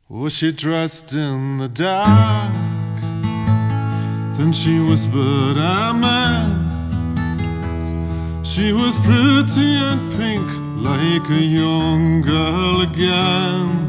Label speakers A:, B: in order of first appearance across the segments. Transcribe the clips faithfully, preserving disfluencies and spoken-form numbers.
A: Was she dressed in the dark? Then she whispered, Amen. She was pretty and pink, like a young girl again.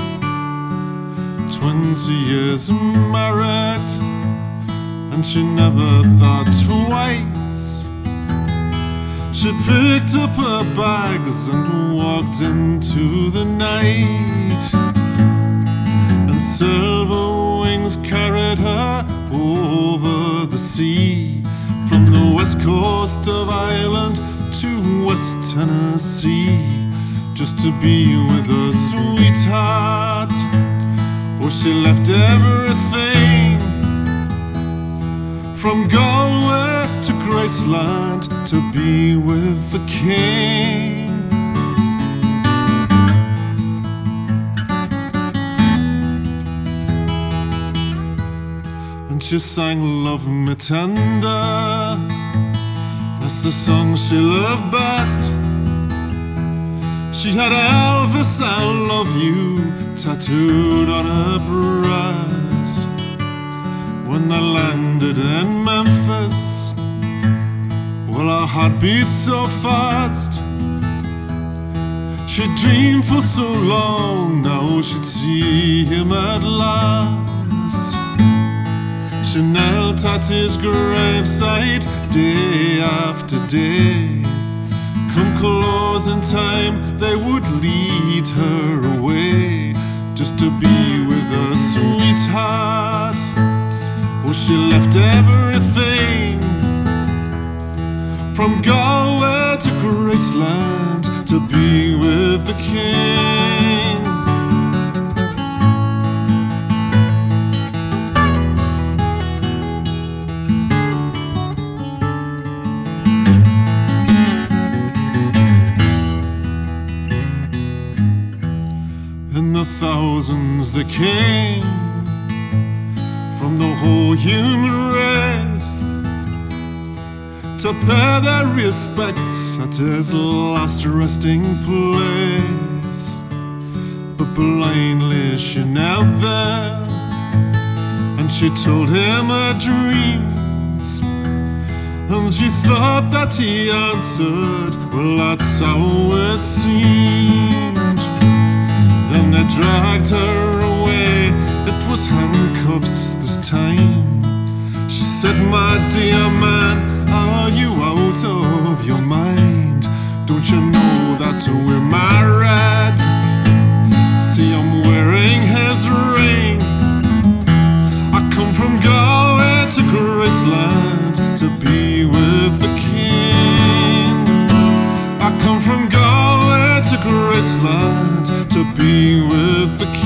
A: Twenty years married, and she never thought twice. She picked up her bags and walked into the night, and silver wings carried her over the sea, from the west coast of Ireland to West Tennessee, just to be with her sweetheart. Oh, she left everything, from Galway to Graceland, to be with the king. And she sang Love Me Tender, that's the song she loved best. She had Elvis, I love you, tattooed on her breast. When they landed in Memphis, well, her heart beat so fast. She dreamed for so long, now she'd see him at last. She knelt at his graveside day after day. Come closing time, they would lead her away, just to be with her sweetheart. Oh, she left everything, from Galway to Graceland, to be with the king. And the thousands that came from the whole human race to pay their respects at his last resting place. But blindly she knelt there, and she told him her dreams, and she thought that he answered, well, that's how it seemed. Then they dragged her away, it was handcuffs this time. She said, my dear man, are you out of your mind? Don't you know that we're married? See, I'm wearing his ring. I come from Galway to Graceland, to be with the king. I come from Galway to Graceland, to be with the king.